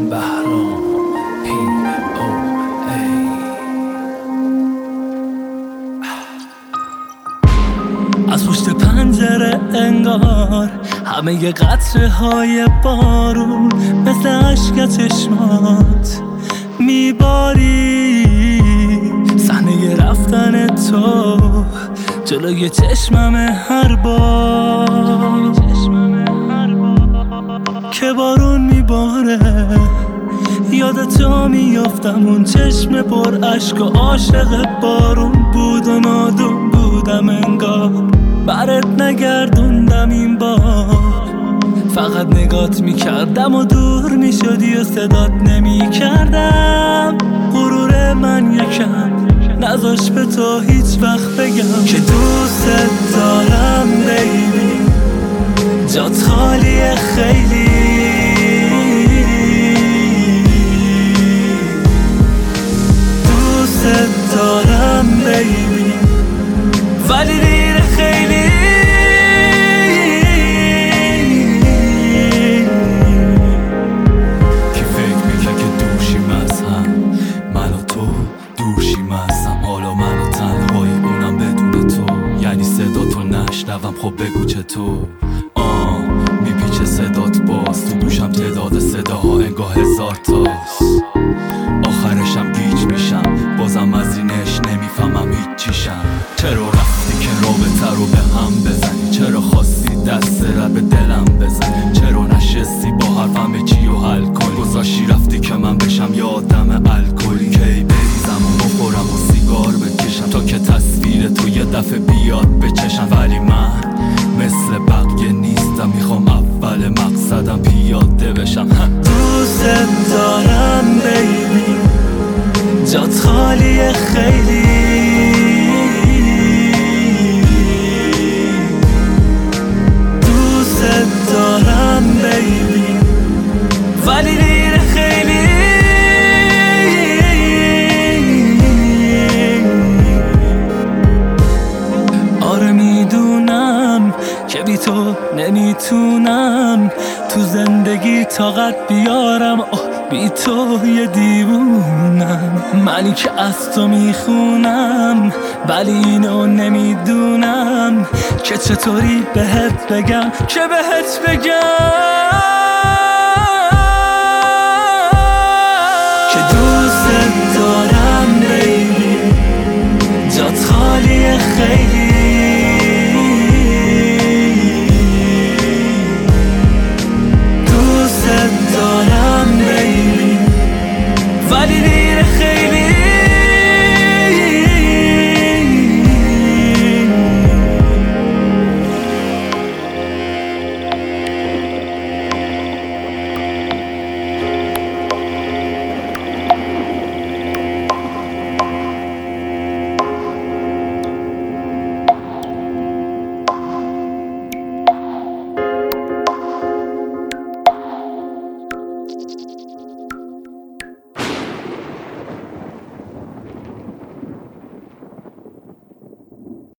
بهرام POA. از پشت پنجره انگار همه قطره های بارون مثل عشق چشمات میباری، صحنه رفتن تو جلوی چشمم هر بار که بارون میباره یاد تو میافتم. اون چشم پر عشق و عاشق بارون بود و نادون بودم انگار برات نگردوندم این بار. فقط نگات میکردم و دور میشدی و صدات نمیکردم. غرور من یکم نذاش به تو هیچ وقت بگم که دوست دارم بیبی، جات خالیه خیلی. دوست دارم بیبی ولی دیر خیلی. کی فکر میکرد که دوشیم از هم، من و تو دوشیم از هم. حالا من و تنهایی اونم بدون تو، یعنی صدا تو نشنوم خب بگو چطور. میپیچه صدات باز تو گوشم، تعداد صداها انگاه 1000 تاست. آخرشم گیج میشم بازم از اینش نمیفهمم هیچ چیشم. چرا رفتی که رابطه رو به هم بزنی؟ چرا خواستی دست رو به دلم بزنی؟ چرا نشستی با حرفم چی و حل کنی؟ گذاشتی رفتی که من بشم یه آدم الکلی. کی بریزم و بخورم و سیگار بکشم تا که تصویر تو یه دفعه بیاد به چشم. ولی من مثل بقیه نیستم، میخوام اول مقصدم پیاده بشم. دوست دارم بیبی، جات خالیه خیلی. دوست دارم بیبی ولی دیر خیلی. آره میدونم که بی تو نمیتونم تو زندگی طاقت بیارم. بی تو یه دیوونم، منی که از تو میخونم ولی اینو نمیدونم که چطوری بهت بگم که بهت بگم.